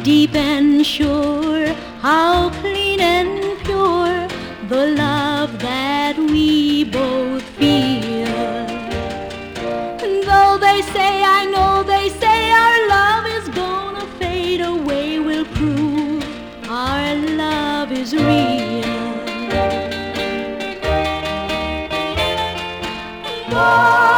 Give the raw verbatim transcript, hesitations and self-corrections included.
deep and sure, how clean and pure the love that we both feel. And though they say, I know they say our love is gonna fade away, we'll prove our love is real. Oh,